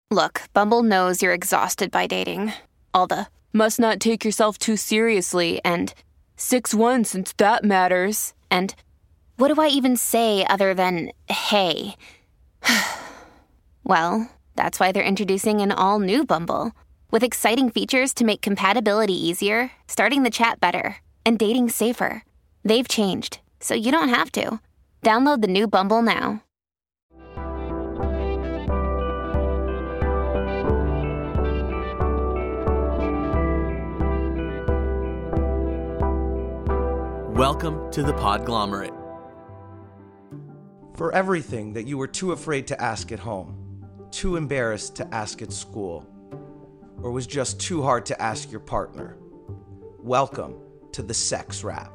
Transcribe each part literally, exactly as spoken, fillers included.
Look, Bumble knows you're exhausted by dating. All the, must not take yourself too seriously, and six one since that matters, and what do I even say other than, hey? Well, that's why they're introducing an all-new Bumble, with exciting features to make compatibility easier, starting the chat better, and dating safer. They've changed, so you don't have to. Download the new Bumble now. Welcome to the Podglomerate. For everything that you were too afraid to ask at home, too embarrassed to ask at school, or was just too hard to ask your partner, welcome to the Sex Wrap.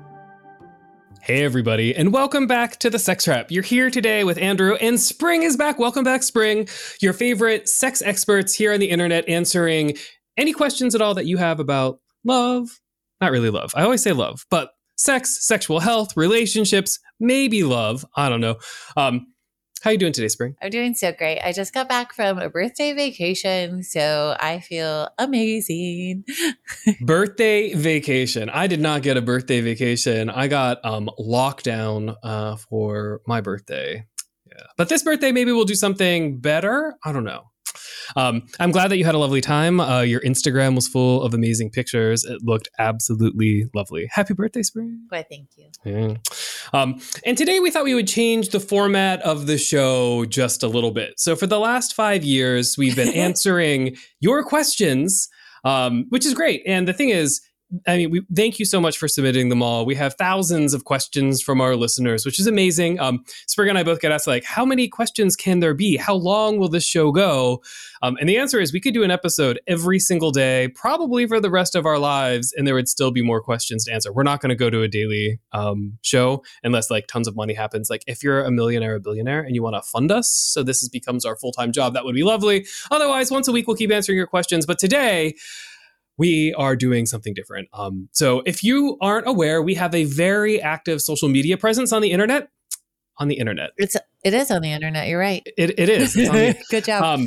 Hey everybody, and welcome back to the Sex Wrap. You're here today with Andrew, and Spring is back. Welcome back, Spring. Your favorite sex experts here on the internet answering any questions at all that you have about love. Not really love. I always say love, but sex, sexual health, relationships, maybe love. I don't know. Um, how you doing today, Spring? I'm doing so great. I just got back from a birthday vacation, so I feel amazing. Birthday vacation. I did not get a birthday vacation. I got um, lockdown uh, for my birthday. Yeah, but this birthday, maybe we'll do something better. I don't know. Um, I'm glad that you had a lovely time. Uh, your Instagram was full of amazing pictures. It looked absolutely lovely. Happy birthday, Spring. Why, thank you. Yeah. Um, and today we thought we would change the format of the show just a little bit. So for the last five years, we've been answering your questions, um, which is great. And the thing is, I mean, we thank you so much for submitting them all. We have thousands of questions from our listeners, which is amazing. Um, Spring and I both get asked, like, how many questions can there be? How long will this show go? Um, and the answer is we could do an episode every single day, probably for the rest of our lives, and there would still be more questions to answer. We're not going to go to a daily um, show unless, like, tons of money happens. Like, if you're a millionaire or a billionaire and you want to fund us, so this is, becomes our full-time job, that would be lovely. Otherwise, once a week, we'll keep answering your questions. But today, we are doing something different. Um, so if you aren't aware, we have a very active social media presence on the internet. On the internet. It's it is on the internet. You're right. It it is. It's on the, Good job. Um,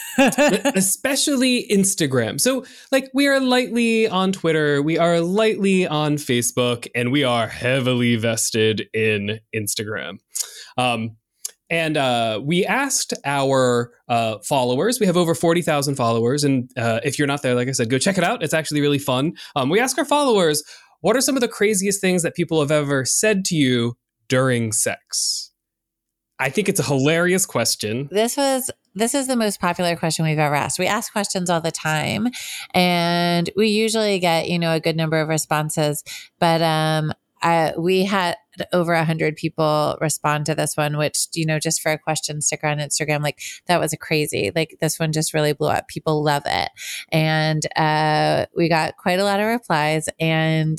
especially Instagram. So like we are lightly on Twitter, we are lightly on Facebook, and we are heavily vested in Instagram. Um, And uh, we asked our uh, followers, we have over forty thousand followers. And uh, if you're not there, like I said, go check it out. It's actually really fun. Um, we ask our followers, what are some of the craziest things that people have ever said to you during sex? I think it's a hilarious question. This was this is the most popular question we've ever asked. We ask questions all the time, and we usually get, you know, a good number of responses. But um, I, we had over a hundred people respond to this one, which, you know, just for a question sticker on Instagram, like that was a crazy, like this one just really blew up. People love it. And uh, we got quite a lot of replies, and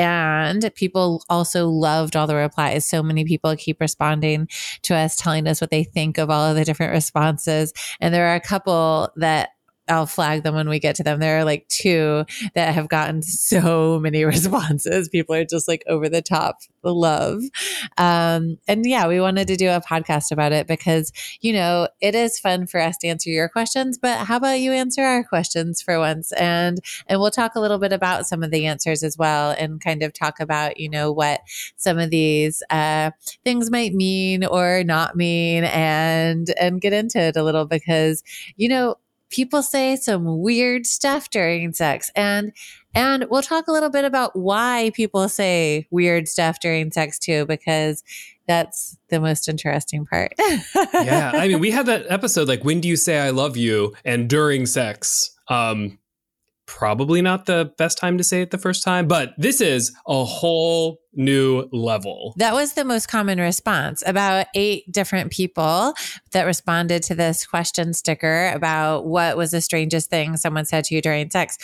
And people also loved all the replies. So many people keep responding to us, telling us what they think of all of the different responses. And there are a couple that I'll flag them when we get to them. There are like two that have gotten so many responses. People are just like over the top love. Um, and yeah, we wanted to do a podcast about it because, you know, it is fun for us to answer your questions, but how about you answer our questions for once? And, and we'll talk a little bit about some of the answers as well, and kind of talk about, you know, what some of these, uh, things might mean or not mean, and, and get into it a little because, you know, people say some weird stuff during sex, and and we'll talk a little bit about why people say weird stuff during sex too, because that's the most interesting part. Yeah, I mean, we had that episode like, when do you say I love you? And during sex, um, probably not the best time to say it the first time, but this is a whole new level. That was the most common response. About eight different people that responded to this question sticker about what was the strangest thing someone said to you during sex.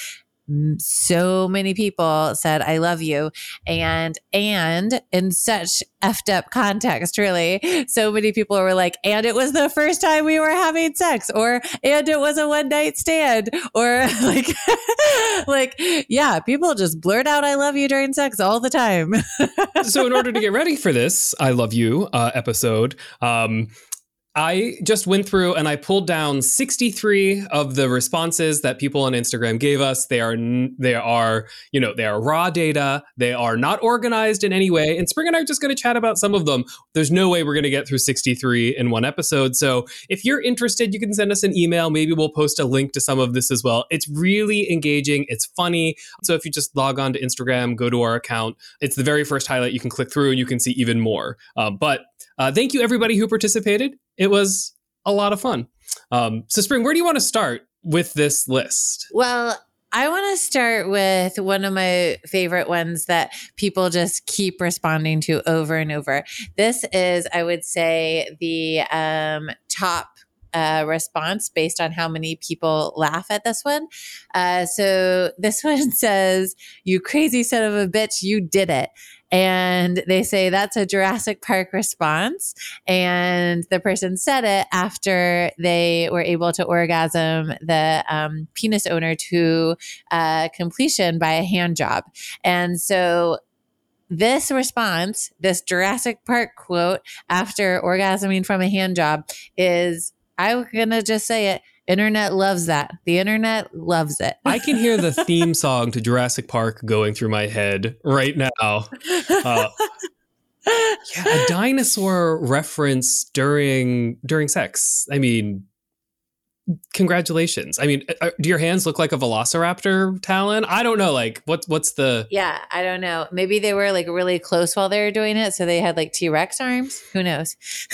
So many people said, I love you. And, and in such effed up context, really, so many people were like, and it was the first time we were having sex, or, and it was a one night stand, or like, like, yeah, people just blurt out, I love you during sex all the time. So in order to get ready for this I love you uh, episode, um, I just went through and I pulled down sixty-three of the responses that people on Instagram gave us. They are, they are, you know, they are raw data. They are not organized in any way. And Spring and I are just going to chat about some of them. There's no way we're going to get through sixty-three in one episode. So if you're interested, you can send us an email. Maybe we'll post a link to some of this as well. It's really engaging. It's funny. So if you just log on to Instagram, go to our account, it's the very first highlight. You can click through and you can see even more. Uh, but uh, thank you everybody who participated. It was a lot of fun. Um, so Spring, where do you want to start with this list? Well, I want to start with one of my favorite ones that people just keep responding to over and over. This is, I would say, the um, top uh, response based on how many people laugh at this one. Uh, so this one says, "You crazy son of a bitch, you did it." And they say that's a Jurassic Park response. And the person said it after they were able to orgasm the um, penis owner to uh, completion by a hand job. And so this response, this Jurassic Park quote after orgasming from a hand job is, I'm going to just say it, internet loves that. The internet loves it. I can hear the theme song to Jurassic Park going through my head right now. Uh, yeah, a dinosaur reference during during sex. I mean, congratulations. I mean, uh, do your hands look like a velociraptor talon? I don't know. Like, what what's the? Yeah, I don't know. Maybe they were like really close while they were doing it, so they had like T-Rex arms. Who knows?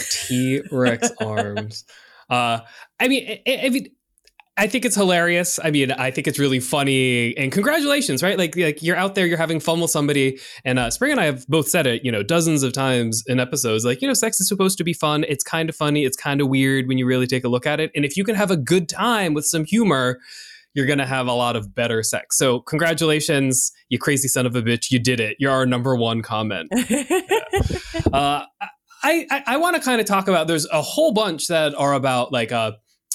T-Rex arms. Uh, I mean, I, I mean, I think it's hilarious. I mean, I think it's really funny. And congratulations, right? Like, like you're out there, you're having fun with somebody. And uh, Spring and I have both said it, you know, dozens of times in episodes. Like, you know, sex is supposed to be fun. It's kind of funny. It's kind of weird when you really take a look at it. And if you can have a good time with some humor, you're going to have a lot of better sex. So congratulations, you crazy son of a bitch. You did it. You're our number one comment. Yeah. uh, I, I, I want to kind of talk about, there's a whole bunch that are about like uh,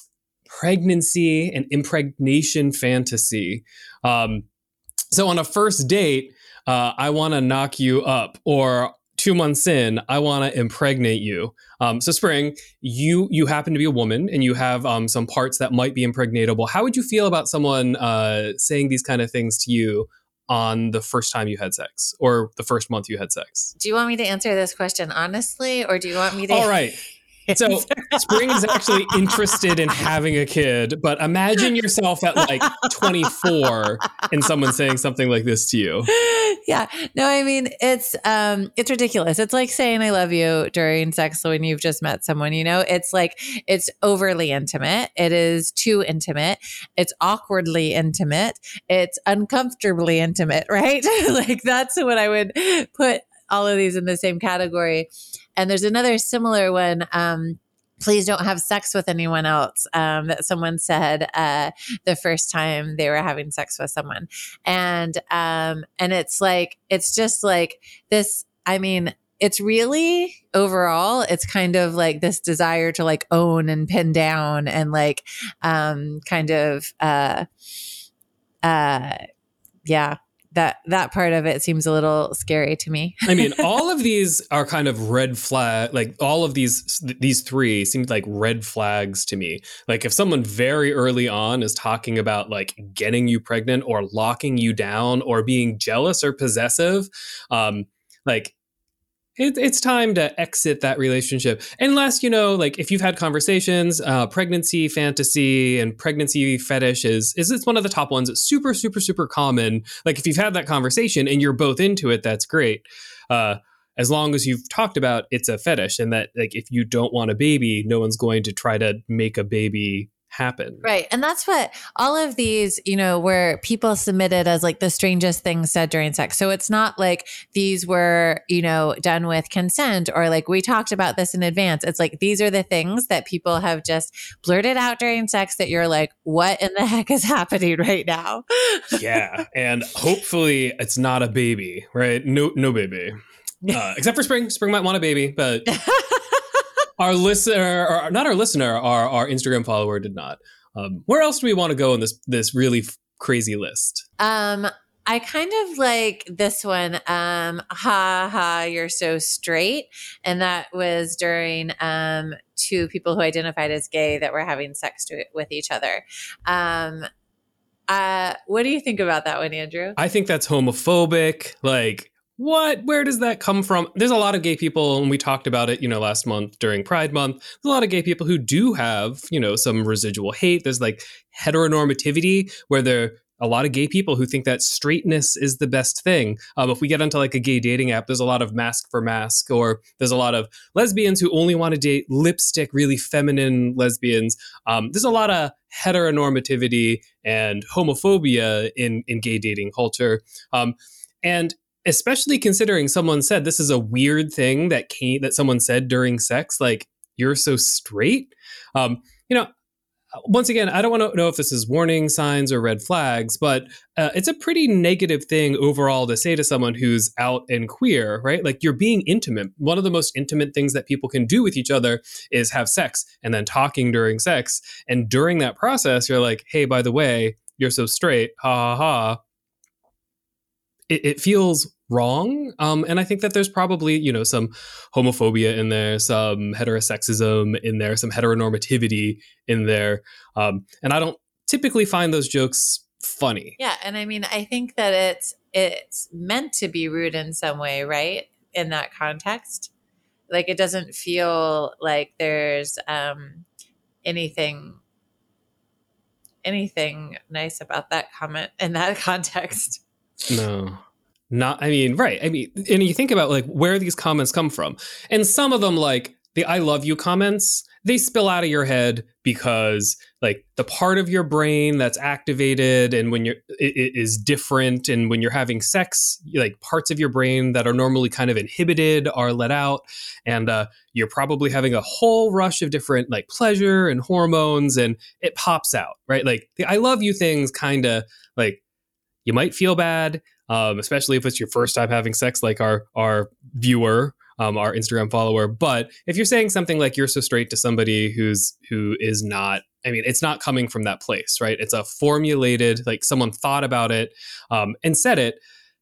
pregnancy and impregnation fantasy. Um, so on a first date, uh, I want to knock you up, or two months in, I want to impregnate you. Um, so Spring, you you happen to be a woman and you have um, some parts that might be impregnatable. How would you feel about someone uh, saying these kind of things to you on the first time you had sex, or the first month you had sex? Do you want me to answer this question honestly, or do you want me to? All right. So Spring is actually interested in having a kid, but imagine yourself at like twenty-four and someone saying something like this to you. Yeah. No, I mean, it's um, it's ridiculous. It's like saying I love you during sex when you've just met someone, you know? It's like, it's overly intimate. It is too intimate. It's awkwardly intimate. It's uncomfortably intimate, right? Like, that's what I would put all of these in the same category. And there's another similar one. Um, please don't have sex with anyone else. Um, that someone said uh, the first time they were having sex with someone, and um, and it's like, it's just like this. I mean, it's really overall, it's kind of like this desire to like own and pin down and like um, kind of uh, uh, yeah. That that part of it seems a little scary to me. I mean, all of these are kind of red flag. Like all of these, these three seem like red flags to me. Like if someone very early on is talking about like getting you pregnant or locking you down or being jealous or possessive, um, like it, it's time to exit that relationship. Unless, you know, like if you've had conversations, uh, pregnancy fantasy and pregnancy fetish is, is it's one of the top ones. It's super, super, super common. Like if you've had that conversation and you're both into it, that's great. Uh, as long as you've talked about it's a fetish, and that like if you don't want a baby, no one's going to try to make a baby happen. Right. And that's what all of these, you know, where people submitted as like the strangest things said during sex. So it's not like these were, you know, done with consent or like we talked about this in advance. It's like these are the things that people have just blurted out during sex that you're like, what in the heck is happening right now? Yeah. And hopefully it's not a baby, right? No, no baby. Uh, except for Spring. Spring might want a baby, but our listener, or not our listener, our, our Instagram follower did not. Um, where else do we want to go in this this really f- crazy list? Um, I kind of like this one. Um, ha ha, you're so straight. And that was during um, two people who identified as gay that were having sex to, with each other. Um, uh, what do you think about that one, Andrew? I think that's homophobic. Like, what? Where does that come from? There's a lot of gay people, and we talked about it, you know, last month during Pride Month. There's a lot of gay people who do have, you know, some residual hate. There's like heteronormativity where there a lot of gay people who think that straightness is the best thing. Um, if we get onto like a gay dating app, there's a lot of mask for mask, or there's a lot of lesbians who only want to date lipstick, really feminine lesbians. Um, there's a lot of heteronormativity and homophobia in, in gay dating culture. Um, and especially considering someone said this is a weird thing that came, that someone said during sex, like, you're so straight. Um, you know, Once again, I don't want to know if this is warning signs or red flags, but uh, it's a pretty negative thing overall to say to someone who's out and queer, right? Like, you're being intimate. One of the most intimate things that people can do with each other is have sex and then talking during sex. And during that process, you're like, hey, by the way, you're so straight. Ha ha ha. It, it feels wrong. Um, and I think that there's probably, you know, some homophobia in there, some heterosexism in there, some heteronormativity in there. Um, and I don't typically find those jokes funny. Yeah. And I mean, I think that it's, it's meant to be rude in some way, right? In that context. Like, it doesn't feel like there's um, anything, anything nice about that comment in that context. No. Not, I mean, right. I mean, and you think about like where these comments come from. And some of them, like the I love you comments, they spill out of your head because like the part of your brain that's activated and when you're, it, it is different. And when you're having sex, like parts of your brain that are normally kind of inhibited are let out. And uh, you're probably having a whole rush of different like pleasure and hormones, and it pops out, right? Like the I love you things kind of like, you might feel bad. Um, especially if it's your first time having sex, like our our viewer, um, our Instagram follower. But if you're saying something like you're so straight to somebody who's who is not, I mean, it's not coming from that place, right? It's a formulated, like someone thought about it um, and said it.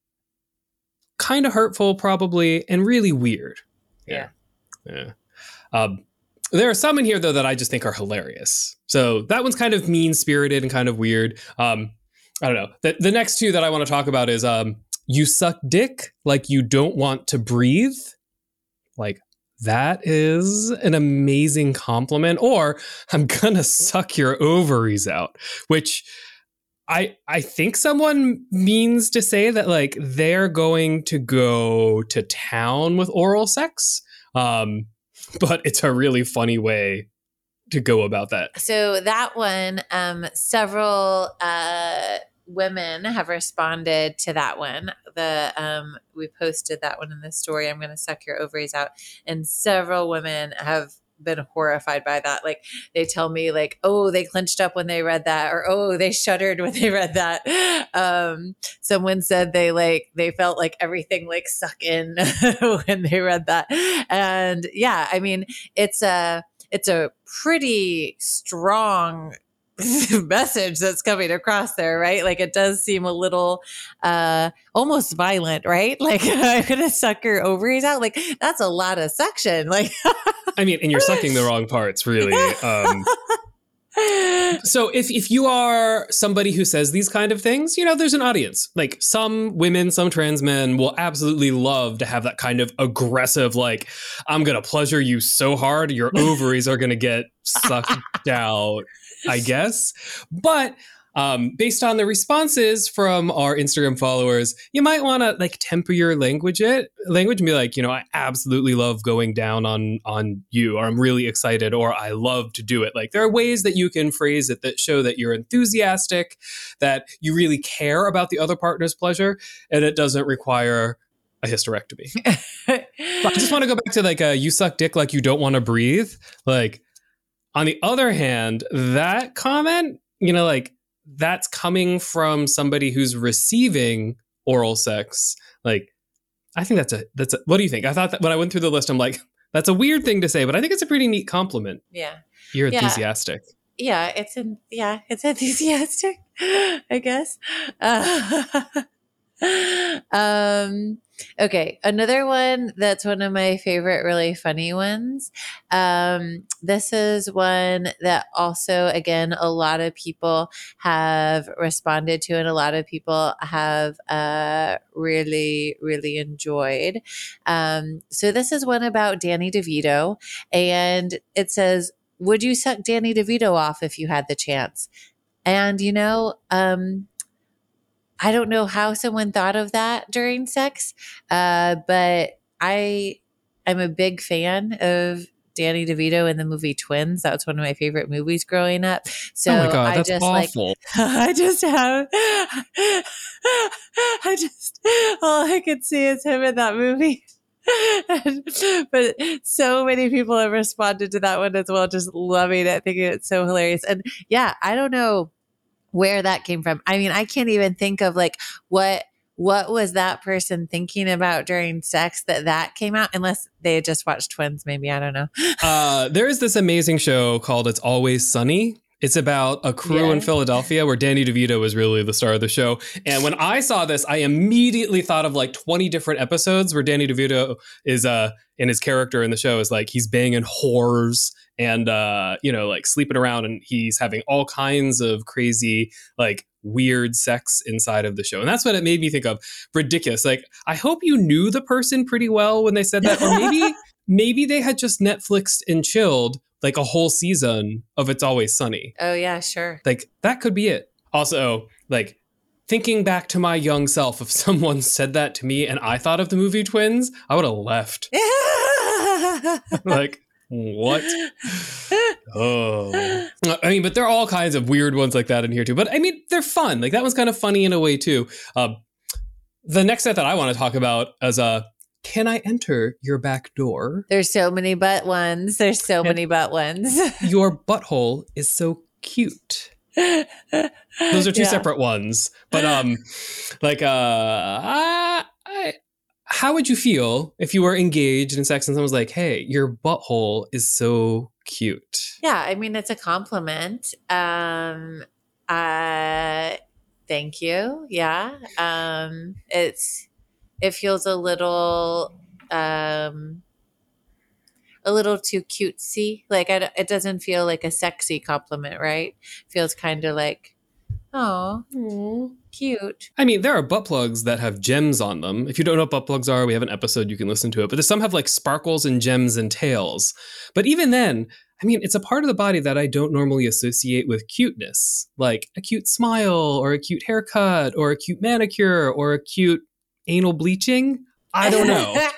Kind of hurtful, probably, and really weird. Yeah. Yeah. Um, there are some in here, though, that I just think are hilarious. So that one's kind of mean-spirited and kind of weird. Um, I don't know. The, the next two that I want to talk about is um, you suck dick like you don't want to breathe. Like, that is an amazing compliment. Or I'm going to suck your ovaries out, which I I think someone means to say that, like, they're going to go to town with oral sex. Um, but it's a really funny way to go about that. So that one, um, several uh, women have responded to that one. The um, we posted that one in the story. I'm going to suck your ovaries out, and several women have been horrified by that. Like, they tell me like, oh, they clenched up when they read that, or oh, they shuddered when they read that. Um, someone said they like they felt like everything like suck in when they read that, and yeah, I mean, it's a it's a pretty strong message that's coming across there, right? Like, it does seem a little uh almost violent, right? Like, I'm gonna suck your ovaries out. Like, that's a lot of suction. Like, I mean, and you're sucking the wrong parts, really. Um, so if if you are somebody who says these kind of things, you know, there's an audience. Like, some women, some trans men will absolutely love to have that kind of aggressive, like, I'm going to pleasure you so hard, your ovaries are going to get sucked out, I guess. But um, based on the responses from our Instagram followers, you might want to like temper your language it language and be like, you know, I absolutely love going down on on you, or I'm really excited, or I love to do it. Like, there are ways that you can phrase it that show that you're enthusiastic, that you really care about the other partner's pleasure, and it doesn't require a hysterectomy. But I just want to go back to like a you suck dick like you don't want to breathe. Like, on the other hand, that comment, you know, like, that's coming from somebody who's receiving oral sex. Like, I think that's a, that's a, what do you think? I thought that when I went through the list, I'm like, that's a weird thing to say, but I think it's a pretty neat compliment. yeah. You're Yeah. enthusiastic. Yeah, it's in, yeah, it's enthusiastic, I guess. Uh, um, okay. Another one that's one of my favorite, really funny ones. Um, this is one that also, again, a lot of people have responded to and a lot of people have uh, really, really enjoyed. Um, so this is one about Danny DeVito, and it says, would you suck Danny DeVito off if you had the chance? And, you know, um, I don't know how someone thought of that during sex, uh, but I am a big fan of Danny DeVito in the movie Twins. That was one of my favorite movies growing up. So oh my God, I that's just awful. like, I just have, I just, all I could see is him in that movie. But so many people have responded to that one as well, just loving it, thinking it's so hilarious. And yeah, I don't know where that came from. I mean, I can't even think of like what what was that person thinking about during sex that that came out, unless they had just watched Twins. Maybe, I don't know. uh, there is this amazing show called It's Always Sunny. It's about a crew Yeah. in Philadelphia where Danny DeVito was really the star of the show. And when I saw this, I immediately thought of like twenty different episodes where Danny DeVito is uh in his character in the show is like he's banging whores and uh you know like sleeping around, and he's having all kinds of crazy like weird sex inside of the show. And that's what it made me think of. Ridiculous. Like, I hope you knew the person pretty well when they said that, or maybe maybe they had just Netflixed and chilled like a whole season of It's Always Sunny. Oh yeah, sure. Like, that could be it. Also, like, thinking back to my young self, if someone said that to me and I thought of the movie Twins, I would have left. Like, what? Oh. I mean, but there are all kinds of weird ones like that in here too. But I mean, they're fun. Like, that one's kind of funny in a way too. Um, the next set that I want to talk about is a, can I enter your back door? There's so many butt ones. There's so And- many butt ones. Your butthole is so cute. Those are two Yeah. separate ones. But um, like, uh, I, I, how would you feel if you were engaged in sex and someone's like, "Hey, your butthole is so cute"? Yeah, I mean, it's a compliment. Um, uh, thank you. Yeah. Um, it's, it feels a little, um, a little too cutesy. Like, I, it doesn't feel like a sexy compliment, right? Feels kind of like, oh, cute. I mean, there are butt plugs that have gems on them. If you don't know what butt plugs are, we have an episode, you can listen to it. But some have like sparkles and gems and tails. But even then, I mean, it's a part of the body that I don't normally associate with cuteness, like a cute smile or a cute haircut or a cute manicure or a cute anal bleaching. I don't know.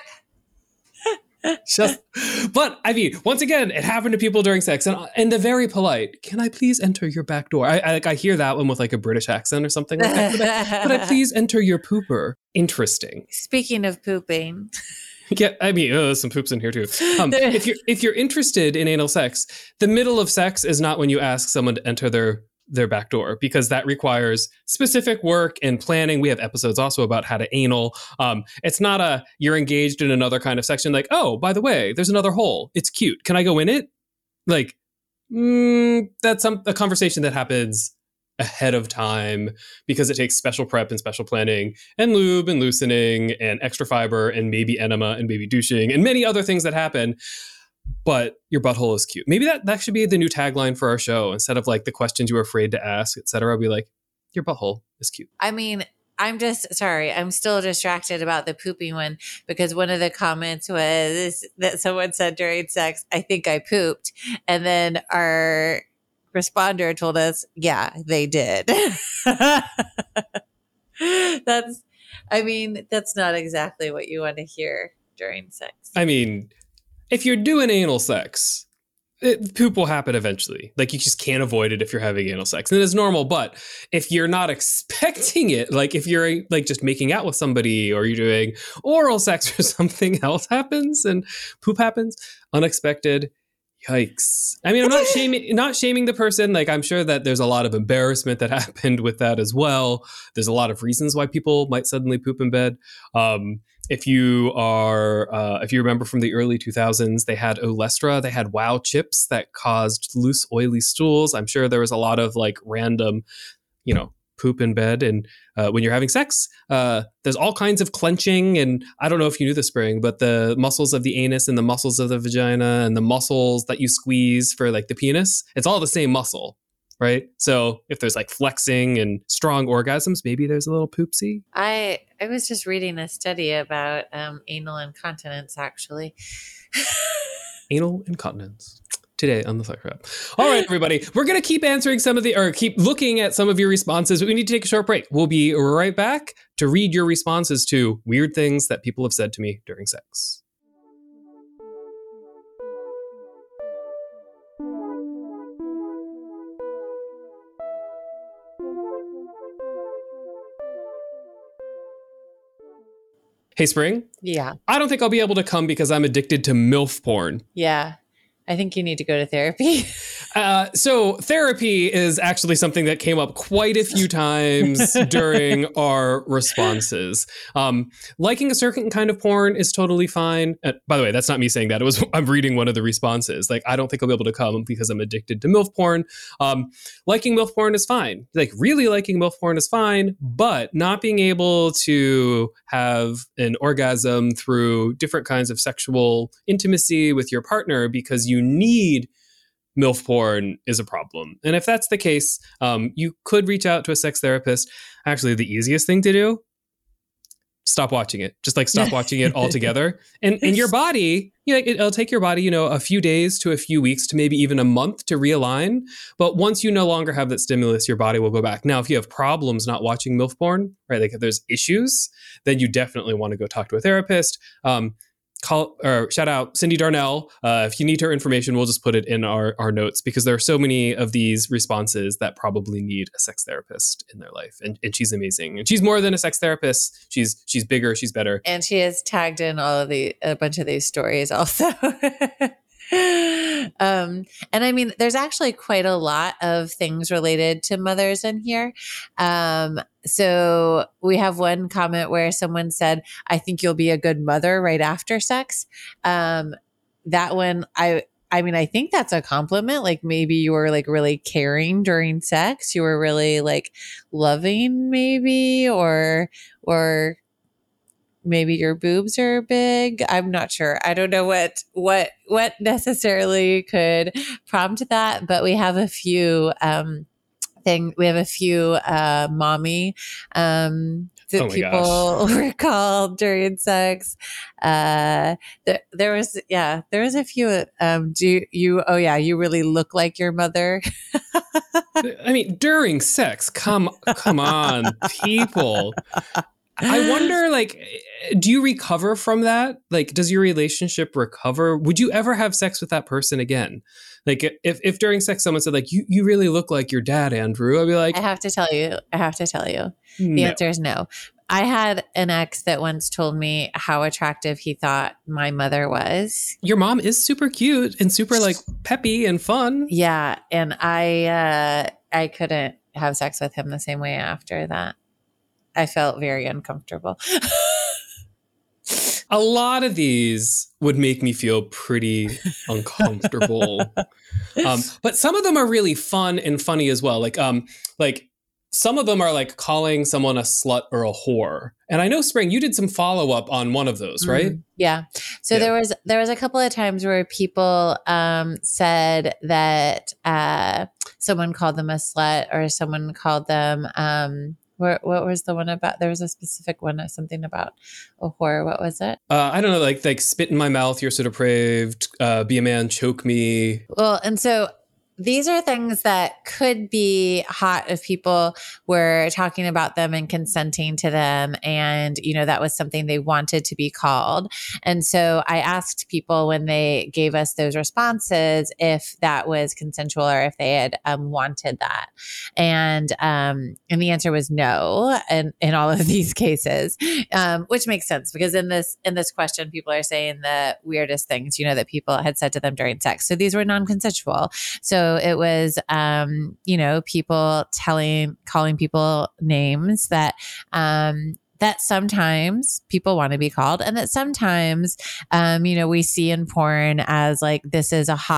Just, but I mean, once again, it happened to people during sex, and and they're very polite. Can I please enter your back door? I, I like I hear that one with like a British accent or something like that. Could I, could I please enter your pooper? Interesting. Speaking of pooping, Yeah, I mean, oh, there's some poops in here too. Um, if you're if you're interested in anal sex, the middle of sex is not when you ask someone to enter their their back door, because that requires specific work and planning. We have episodes also about how to anal. Um, it's not a, you're engaged in another kind of section. Like, oh, by the way, there's another hole. It's cute. Can I go in it? Like, mm, that's some, a conversation that happens ahead of time because it takes special prep and special planning and lube and loosening and extra fiber and maybe enema and maybe douching and many other things that happen. But your butthole is cute. Maybe that, that should be the new tagline for our show. Instead of like the questions you were afraid to ask, et cetera, be like, your butthole is cute. I mean, I'm just sorry. I'm still distracted about the pooping one because one of the comments was that someone said during sex, I think I pooped. And then our responder told us, yeah, they did. That's, I mean, that's not exactly what you want to hear during sex. I mean, if you're doing anal sex, it, poop will happen eventually. Like, you just can't avoid it if you're having anal sex. And it's normal. But if you're not expecting it, like if you're like just making out with somebody or you're doing oral sex or something else happens and poop happens, unexpected, yikes. I mean, I'm not shaming, not shaming the person. Like, I'm sure that there's a lot of embarrassment that happened with that as well. There's a lot of reasons why people might suddenly poop in bed. Um, If you are, uh, if you remember from the early two thousands, they had Olestra, they had Wow chips that caused loose, oily stools. I'm sure there was a lot of like random, you know, poop in bed. And uh, when you're having sex, uh, there's all kinds of clenching. And I don't know if you knew this, Spring, but the muscles of the anus and the muscles of the vagina and the muscles that you squeeze for like the penis, it's all the same muscle, right? So if there's like flexing and strong orgasms, maybe there's a little poopsie. I I was just reading a study about um, anal incontinence, actually. Anal incontinence. Today on the Sex Wrap. All right, everybody. We're going to keep answering some of the, or keep looking at some of your responses, but we need to take a short break. We'll be right back to read your responses to weird things that people have said to me during sex. Hey, Spring. Yeah. I don't think I'll be able to come because I'm addicted to MILF porn. Yeah. I think you need to go to therapy. Uh, so therapy is actually something that came up quite a few times during our responses. Um, liking a certain kind of porn is totally fine. Uh, by the way, that's not me saying that. It was I'm reading one of the responses. Like, I don't think I'll be able to come because I'm addicted to MILF porn. Um, liking MILF porn is fine. Like, really liking MILF porn is fine, but not being able to have an orgasm through different kinds of sexual intimacy with your partner because you need MILF porn is a problem. And if that's the case, um, you could reach out to a sex therapist. Actually, the easiest thing to do, stop watching it. Just like stop watching it altogether. And and your body, you know, it'll take your body, you know, a few days to a few weeks to maybe even a month to realign. But once you no longer have that stimulus, your body will go back. Now, if you have problems not watching MILF porn, right, like if there's issues, then you definitely want to go talk to a therapist. Um, Call or shout out Cindy Darnell. Uh, if you need her information, we'll just put it in our, our notes because there are so many of these responses that probably need a sex therapist in their life. And, and she's amazing. And she's more than a sex therapist. She's she's bigger. She's better. And she has tagged in all of the a bunch of these stories also. um, and I mean, there's actually quite a lot of things related to mothers in here. Um, so we have one comment where someone said, I think you'll be a good mother right after sex. Um, that one, I, I mean, I think that's a compliment. Like maybe you were like really caring during sex. You were really like loving maybe, or, or, maybe your boobs are big. I'm not sure. I don't know what what what necessarily could prompt that, but we have a few um thing we have a few uh mommy um that oh people gosh. were called during sex. Uh there, there was yeah, there was a few um do you, you oh yeah, you really look like your mother. I mean, during sex, come come on, people. I wonder, like, do you recover from that? Like, does your relationship recover? Would you ever have sex with that person again? Like, if, if during sex someone said, like, you, you really look like your dad, Andrew, I'd be like, I have to tell you, I have to tell you. The no. answer is no. I had an ex that once told me how attractive he thought my mother was. Your mom is super cute and super, like, peppy and fun. Yeah. And I, uh, I couldn't have sex with him the same way after that. I felt very uncomfortable. A lot of these would make me feel pretty uncomfortable. Um, but some of them are really fun and funny as well. Like, um, like some of them are like calling someone a slut or a whore. And I know, Spring, you did some follow up on one of those, right? Mm, yeah. So yeah. there was there was a couple of times where people um, said that uh, someone called them a slut or someone called them. Um, What, what was the one about? There was a specific one, something about a whore. What was it? Uh, I don't know, like like spit in my mouth, you're so depraved, uh, be a man, choke me. Well, and so these are things that could be hot if people were talking about them and consenting to them. And, you know, that was something they wanted to be called. And so I asked people when they gave us those responses if that was consensual or if they had um, wanted that. And um, and the answer was no in, in all of these cases, um, which makes sense because in this in this question, people are saying the weirdest things, you know, that people had said to them during sex. So these were non-consensual. So it was, um, you know, people telling, calling people names that, um, that sometimes people want to be called and that sometimes, um, you know, we see in porn as like, this is a hot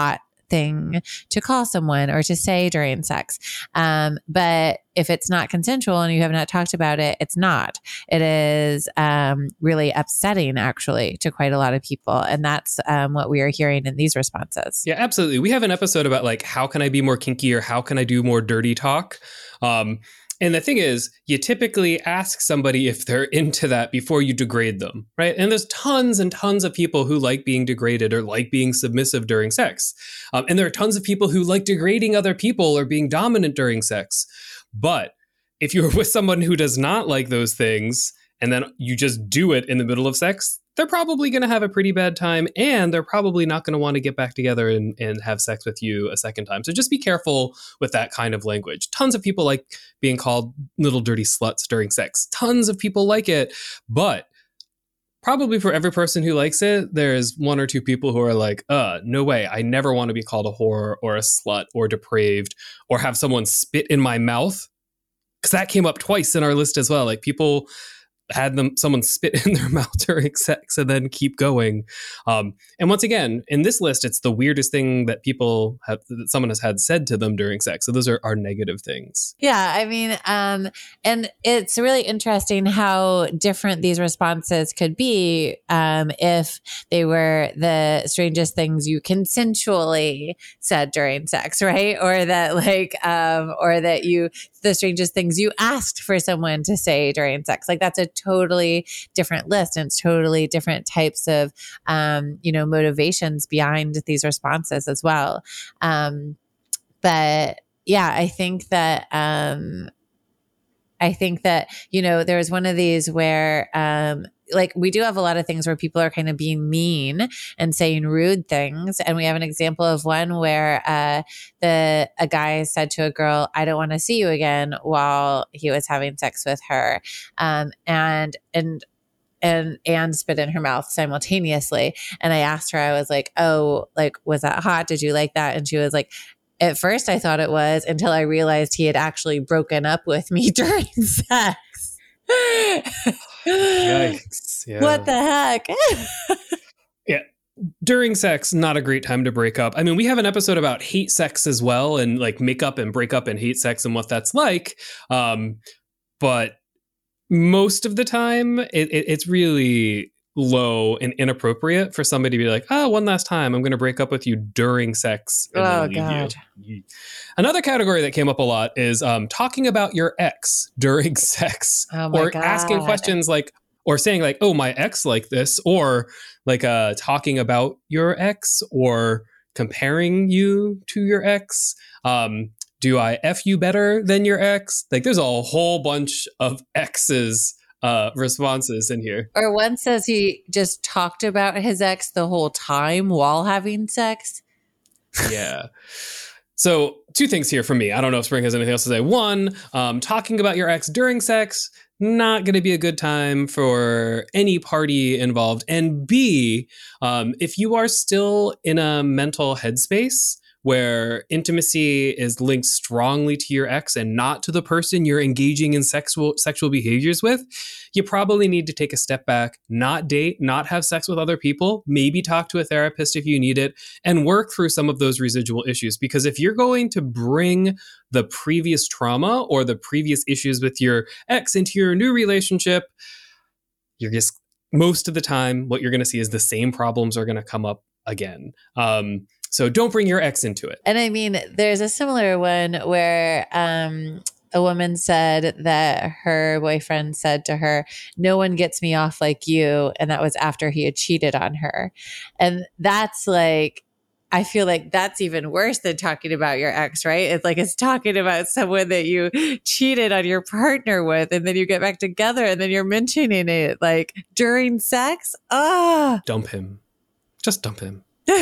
thing to call someone or to say during sex. Um, but if it's not consensual and you have not talked about it, it's not. It is um, really upsetting, actually, to quite a lot of people. And that's um, what we are hearing in these responses. Yeah, absolutely. We have an episode about like, how can I be more kinky or how can I do more dirty talk? Um, and the thing is, you typically ask somebody if they're into that before you degrade them, right? And there's tons and tons of people who like being degraded or like being submissive during sex. Um, and there are tons of people who like degrading other people or being dominant during sex. But if you're with someone who does not like those things and then you just do it in the middle of sex, they're probably going to have a pretty bad time, and they're probably not going to want to get back together and, and have sex with you a second time. So just be careful with that kind of language. Tons of people like being called little dirty sluts during sex. Tons of people like it, but probably for every person who likes it, there's one or two people who are like, uh, no way, I never want to be called a whore or a slut or depraved or have someone spit in my mouth. Because that came up twice in our list as well. Like people had them someone spit in their mouth during sex and then keep going. Um, and once again, in this list, it's the weirdest thing that people have, that someone has had said to them during sex. So those are, are negative things. Yeah, I mean, um, and it's really interesting how different these responses could be um, if they were the strangest things you consensually said during sex, right? Or that like, um, or that you, the strangest things you asked for someone to say during sex. Like that's a totally different list, and it's totally different types of, um, you know, motivations behind these responses as well. Um, but yeah, I think that, um, I think that, you know, there was one of these where, um, like we do have a lot of things where people are kind of being mean and saying rude things. And we have an example of one where uh, the a guy said to a girl, I don't want to see you again, while he was having sex with her. Um, and, and, and, and spit in her mouth simultaneously. And I asked her, I was like, oh, like, was that hot? Did you like that? And she was like, at first I thought it was, until I realized he had actually broken up with me during sex. Yikes. Yeah. What the heck? Yeah. During sex, not a great time to break up. I mean, we have an episode about hate sex as well, and like make up and break up and hate sex and what that's like. Um, but most of the time, it, it, it's really low and inappropriate for somebody to be like, oh, one last time, I'm going to break up with you during sex. And oh, then leave God. You. Another category that came up a lot is um, talking about your ex during sex. Oh my or God. asking questions like, or saying like, oh, my ex like this, or like uh, talking about your ex or comparing you to your ex. Um, do I F you better than your ex? Like there's a whole bunch of exes Uh, responses in here. Or one says he just talked about his ex the whole time while having sex. Yeah. So two things here for me. I don't know if Spring has anything else to say. One, um, talking about your ex during sex, not going to be a good time for any party involved. And B, um, if you are still in a mental headspace where intimacy is linked strongly to your ex and not to the person you're engaging in sexual sexual behaviors with, you probably need to take a step back, not date, not have sex with other people, maybe talk to a therapist if you need it, and work through some of those residual issues. Because if you're going to bring the previous trauma or the previous issues with your ex into your new relationship, you're just, most of the time, what you're going to see is the same problems are going to come up again. Um, So don't bring your ex into it. And I mean, there's a similar one where um, a woman said that her boyfriend said to her, no one gets me off like you. And that was after he had cheated on her. And that's like, I feel like that's even worse than talking about your ex, right? It's like it's talking about someone that you cheated on your partner with, and then you get back together and then you're mentioning it like during sex. Ah, dump him. Just dump him.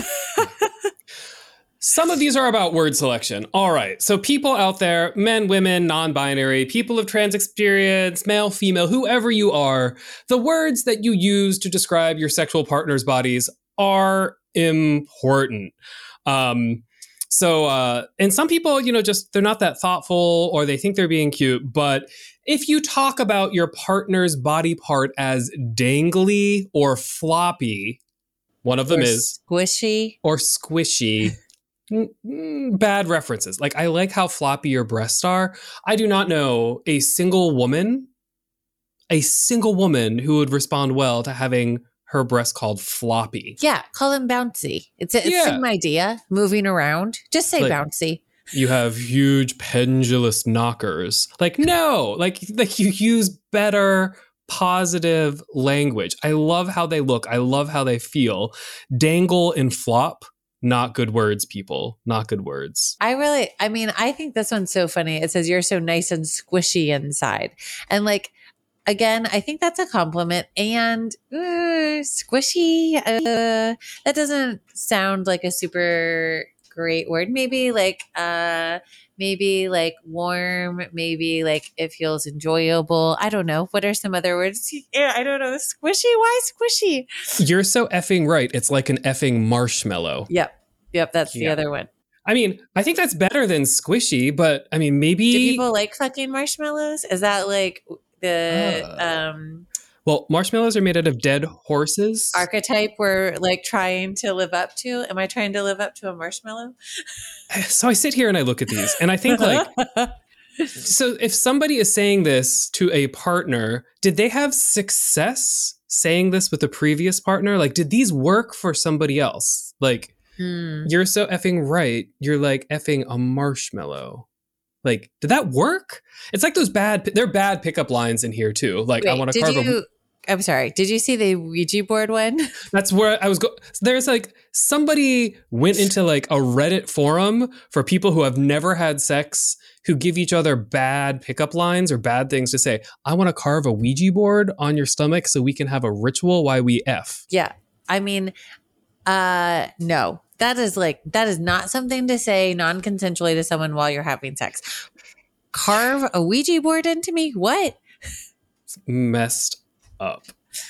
Some of these are about word selection. All right. So people out there, men, women, non-binary, people of trans experience, male, female, whoever you are, the words that you use to describe your sexual partner's bodies are important. Um, so, uh, and some people, you know, just, they're not that thoughtful or they think they're being cute. But if you talk about your partner's body part as dangly or floppy, one of them or is squishy or squishy. mm, bad references. Like, I like how floppy your breasts are. I do not know a single woman, a single woman who would respond well to having her breasts called floppy. Yeah, call them bouncy. It's a, it's Yeah. same idea. Moving around. Just say Like- bouncy. You have huge pendulous knockers. Like, no, like, like you use better positive language. I love how they look. I love how they feel. Dangle and flop, not good words, people. Not good words. I really, I mean, I think this one's so funny. It says you're so nice and squishy inside. And like, again, I think that's a compliment. And uh, squishy, uh, that doesn't sound like a super great word. Maybe like, uh, maybe like warm, maybe like it feels enjoyable. I don't know. What are some other words? Yeah, I don't know. Squishy? Why squishy? You're so effing right. It's like an effing marshmallow. Yep. Yep. That's the Yeah. other one. I mean, I think that's better than squishy, but I mean, maybe. Do people like fucking marshmallows? Is that like the Uh. um, Well, marshmallows are made out of dead horses. archetype we're like trying to live up to? Am I trying to live up to a marshmallow? So I sit here and I look at these and I think like, so if somebody is saying this to a partner, did they have success saying this with a previous partner? Like, did these work for somebody else? Like, Hmm. you're so effing right. You're like effing a marshmallow. Like, did that work? It's like those bad, they're bad pickup lines in here too. Like, I Wait, want to did carve a you? I'm sorry. Did you see the Ouija board one? That's where I was going. There's like somebody went into like a Reddit forum for people who have never had sex, who give each other bad pickup lines or bad things to say. I want to carve a Ouija board on your stomach so we can have a ritual while we F. Yeah. I mean, uh, no, that is like, that is not something to say non-consensually to someone while you're having sex. Carve a Ouija board into me? What? It's messed up.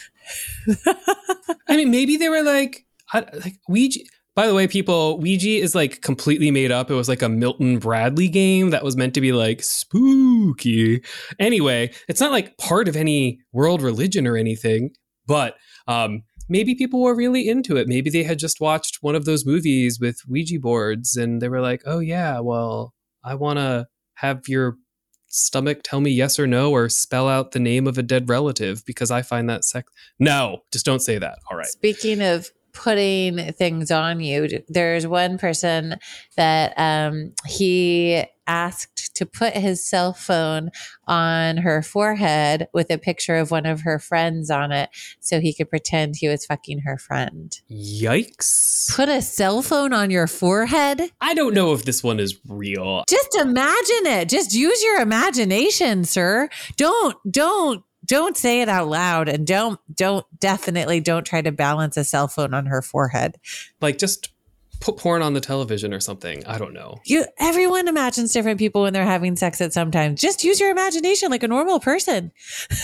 I mean, maybe they were like, I, like Ouija. By the way, people, Ouija is like completely made up. It was like a Milton Bradley game that was meant to be like spooky. Anyway, it's not like part of any world religion or anything, but um, maybe people were really into it. Maybe they had just watched one of those movies with Ouija boards and they were like, oh yeah, well, I want to have your stomach tell me yes or no or spell out the name of a dead relative because I find that sex. No, just don't say that. All right. Speaking of putting things on you, there's one person that um, he asked to put his cell phone on her forehead with a picture of one of her friends on it so he could pretend he was fucking her friend. Yikes. Put a cell phone on your forehead? I don't know if this one is real. Just imagine it. Just use your imagination, sir. Don't, don't, don't say it out loud, and don't, don't, definitely don't try to balance a cell phone on her forehead. Like, just put porn on the television or something. I don't know. You, everyone imagines different people when they're having sex at some time. Just use your imagination like a normal person.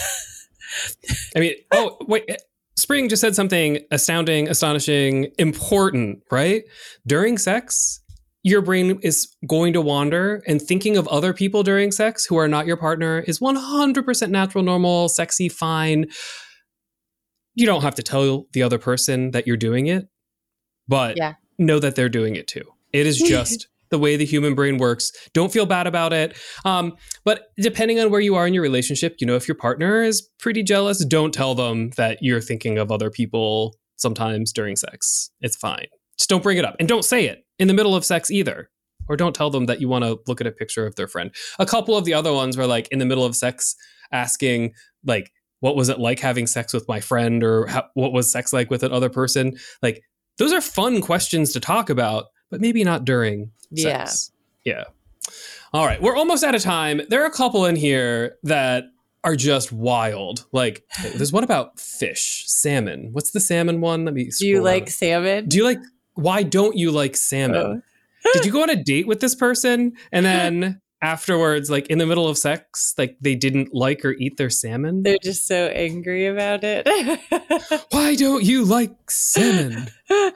I mean, oh, wait. Spring just said something astounding, astonishing, important, right? During sex, your brain is going to wander, and thinking of other people during sex who are not your partner is one hundred percent natural, normal, sexy, fine. You don't have to tell the other person that you're doing it, but Yeah. know that they're doing it too. It is just the way the human brain works. Don't feel bad about it. Um, but depending on where you are in your relationship, you know, if your partner is pretty jealous, don't tell them that you're thinking of other people sometimes during sex. It's fine. Just don't bring it up. And don't say it in the middle of sex either. Or don't tell them that you want to look at a picture of their friend. A couple of the other ones were like in the middle of sex asking like, what was it like having sex with my friend? Or how, what was sex like with another person? Like, those are fun questions to talk about, but maybe not during sex. Yeah. Yeah. All right. We're almost out of time. There are a couple in here that are just wild. Like, there's one about fish, salmon. What's the salmon one? Let me Do you scroll like down. salmon? Do you like, why don't you like salmon? Did you go on a date with this person and then afterwards, like in the middle of sex, like they didn't like or eat their salmon? They're just so angry about it. Why don't you like salmon?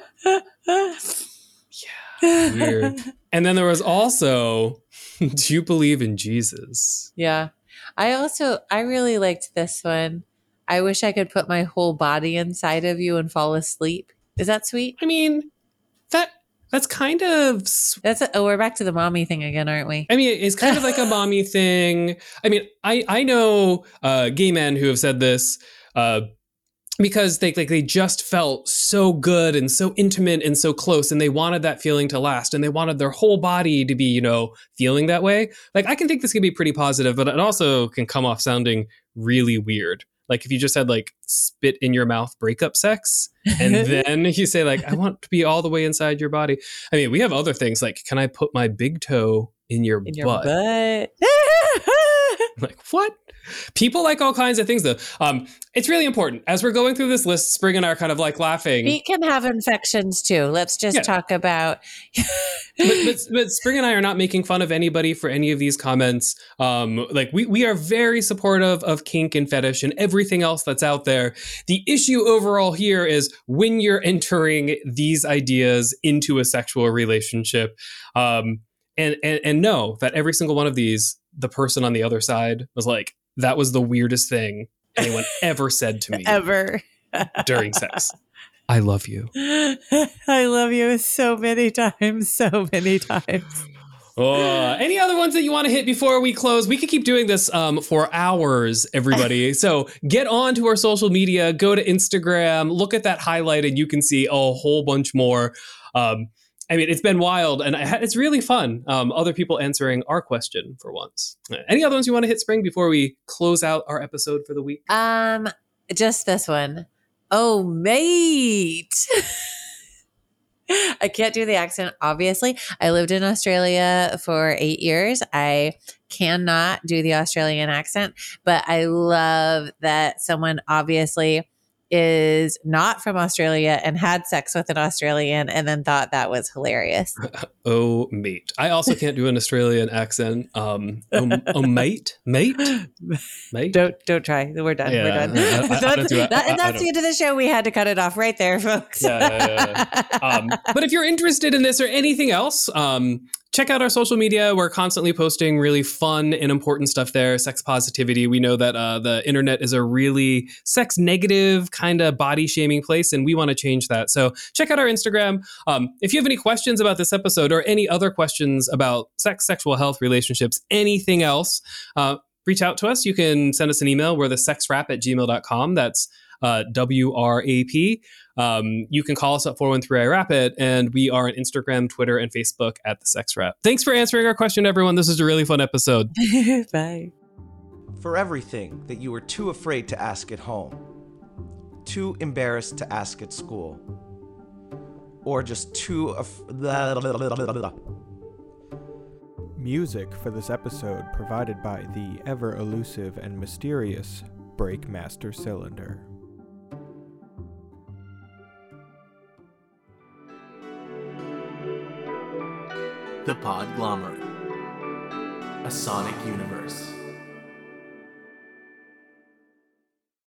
Yeah, weird. And then there was also, do you believe in Jesus? Yeah. I also, I really liked this one. I wish I could put my whole body inside of you and fall asleep. Is that sweet? I mean, that that's kind of That's a, oh, we're back to the mommy thing again, aren't we? I mean, it's kind of like a mommy thing. I mean, I I know uh, gay men who have said this uh, because they like they just felt so good and so intimate and so close, and they wanted that feeling to last, and they wanted their whole body to be, you know, feeling that way. Like, I can think this can be pretty positive, but it also can come off sounding really weird. Like if you just had like spit in your mouth breakup sex, and then you say like, I want to be all the way inside your body. I mean, we have other things like, can I put my big toe in your in butt? Your butt. Like, what? People like all kinds of things, though. Um, it's really important. As we're going through this list, Spring and I are kind of like laughing. Feet can have infections too. Let's just Yeah. talk about. but, but, but Spring and I are not making fun of anybody for any of these comments. Um, like we, we are very supportive of kink and fetish and everything else that's out there. The issue overall here is when you're entering these ideas into a sexual relationship, um, and, and, and know that every single one of these, the person on the other side was like, that was the weirdest thing anyone ever said to me Ever. during sex. I love you. I love you so many times, so many times. Oh, any other ones that you want to hit before we close? We could keep doing this um, for hours, everybody. So get on to our social media, go to Instagram, look at that highlight, and you can see a whole bunch more. Um, I mean, it's been wild, and it's really fun. Um, other people answering our question for once. Any other ones you want to hit, Spring, before we close out our episode for the week? Um, just this one. Oh, mate. I can't do the accent, obviously. I lived in Australia for eight years. I cannot do the Australian accent, but I love that someone obviously is not from Australia and had sex with an Australian and then thought that was hilarious. Oh, mate. I also can't do an Australian accent. Um, oh, oh, mate? Mate? Mate? Don't don't try. We're done. Yeah, We're done. I- I- I That's, don't do it. that- I- I that's don't. the end of the show. We had to cut it off right there, folks. Yeah, yeah, yeah, yeah. Um, but if you're interested in this or anything else, um, check out our social media. We're constantly posting really fun and important stuff there. Sex positivity. We know that uh, the internet is a really sex negative kind of body shaming place, and we want to change that. So check out our Instagram. Um, if you have any questions about this episode or any other questions about sex, sexual health, relationships, anything else, uh, reach out to us. You can send us an email. We're the sex wrap at gmail dot com. That's uh, W R A P. Um, you can call us at four one three I wrap it, and we are on Instagram, Twitter, and Facebook at the Sex Wrap. Thanks for answering our question, everyone. This is a really fun episode. Bye. For everything that you were too afraid to ask at home, too embarrassed to ask at school, or just too af- Music for this episode provided by the ever elusive and mysterious Breakmaster Cylinder. The Podglomerate. A sonic universe.